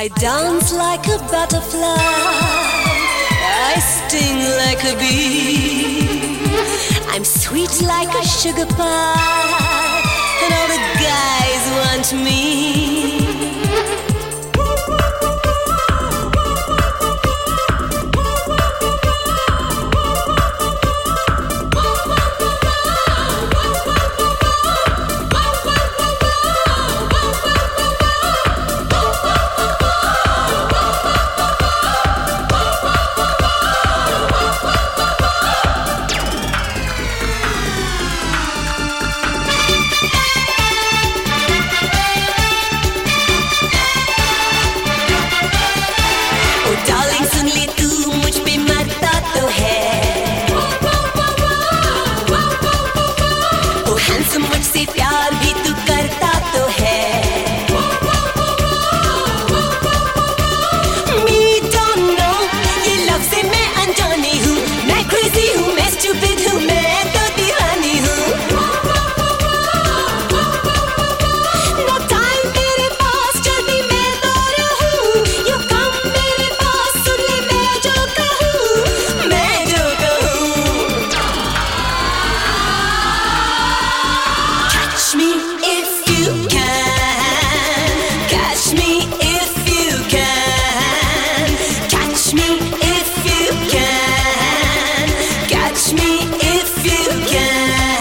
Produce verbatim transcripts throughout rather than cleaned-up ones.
I dance like a butterfly, I sting like a bee. I'm sweet like a sugar pie, and all the guys want me. मुझसे प्यार भी तू करता तो है. Me don't know, ये लफ्ज़ से मैं अनजानी हूँ. मैं crazy हूँ, मैं stupid हूँ, मैं तो दीवानी हूँ. No time तेरे पास, जल्दी मैं दूर हूँ. You come मेरे पास, सुन ले मैं जो कहूँ, मैं जो कहूँ. Catch me if you can, catch me if you can, catch me if you can, catch me if you can.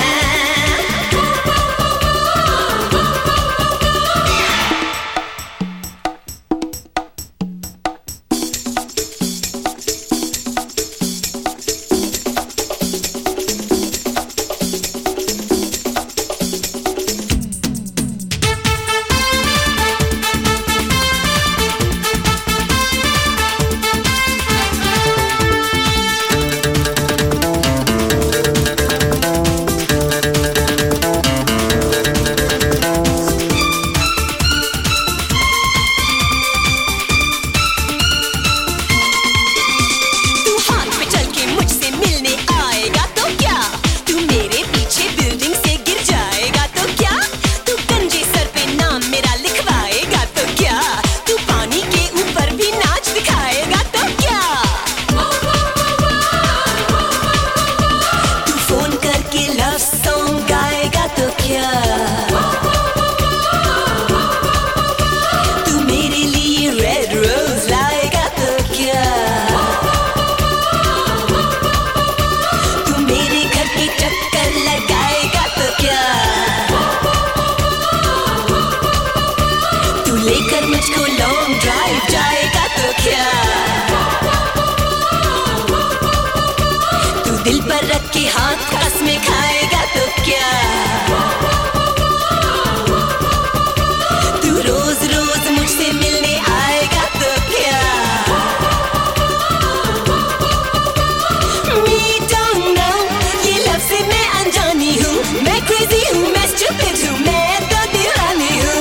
लेकर मुझको लॉन्ग ड्राइव जाएगा तो क्या? तू दिल पर रख के हाथ कसमें खाएगा तो क्या? तू रोज रोज मुझसे मिलने आएगा तो क्या? Me don't know, ये लफ्ज़ से मैं अनजानी हूँ. मैं crazy हूँ, मैं stupid हूँ, मैं तो दीवानी हूँ.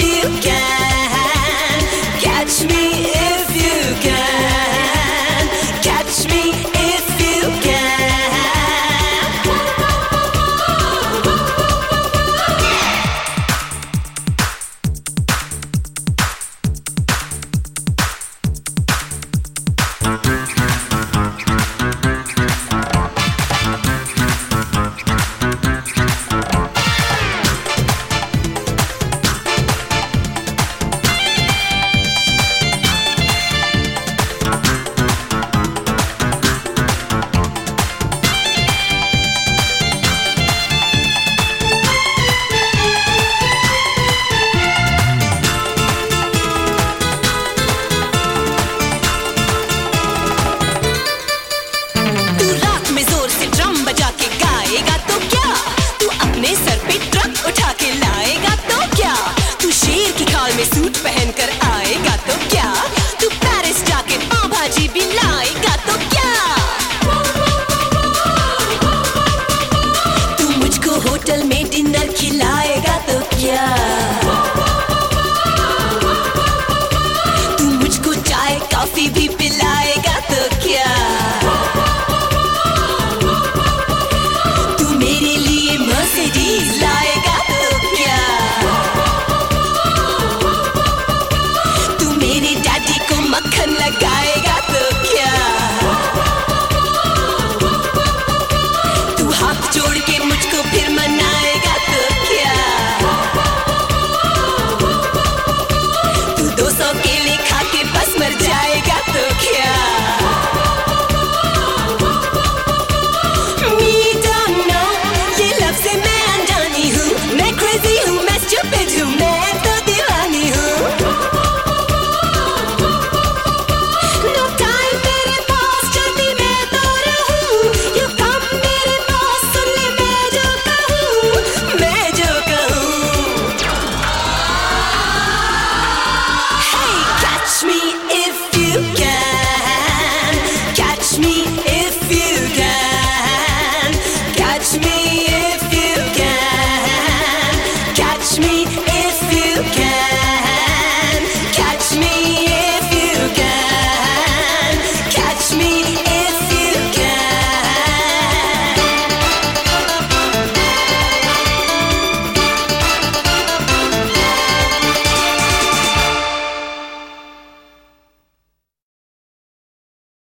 Catch me if you can, backyard.